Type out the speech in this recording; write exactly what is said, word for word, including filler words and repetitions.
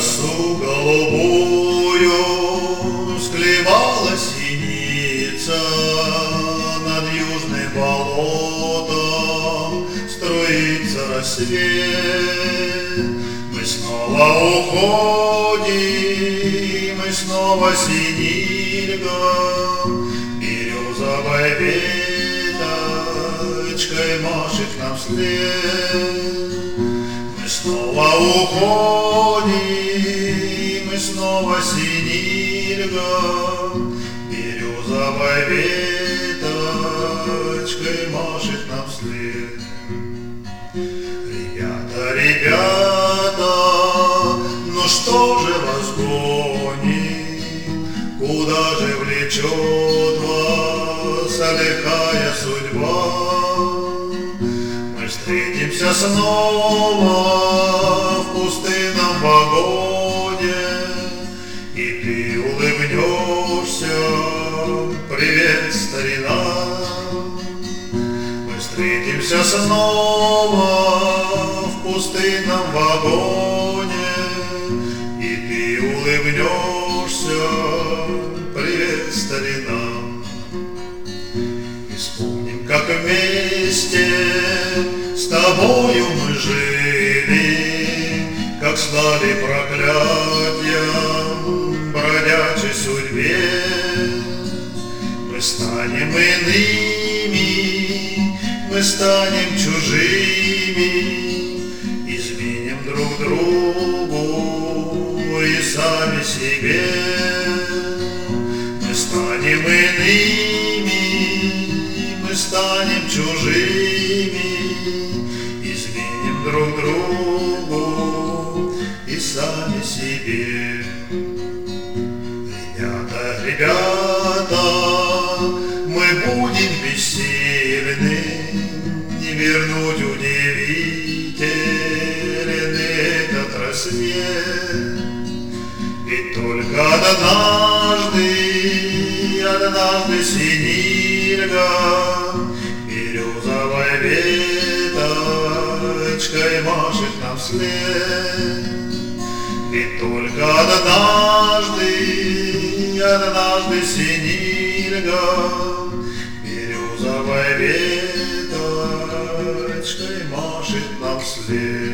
росу голубую склевала синица, над южным болотом струится рассвет. Мы снова уходим, и снова синильга бирюзовой веточкой машет нам вслед. Мы снова уходим, и снова синильга бирюзовой веточкой машет нам вслед. Ребята, ребята, ну что же вас гонит, куда же влечет вас лихая судьба? Мы встретимся снова в пустынном вагоне, и ты улыбнешься: привет, старина. Мы встретимся снова в пустынном вагоне, и ты улыбнешься: привет, старина. И вспомним, как вместе с тобою мы жили, как слали проклятия бродячей судьбе. Мы станем иными, мы станем чужими, изменим друг другу и сами себе. Мы станем иными, мы станем чужими, изменим друг другу и сами себе. Ребята, ребята, мы будем бессильны не вернуть удивительный этот рассвет. Ведь только однажды, однажды синильга бирюзовой веточкой машет нам вслед. Ведь только однажды, однажды синильга бирюзовой веточкой машет нам вслед.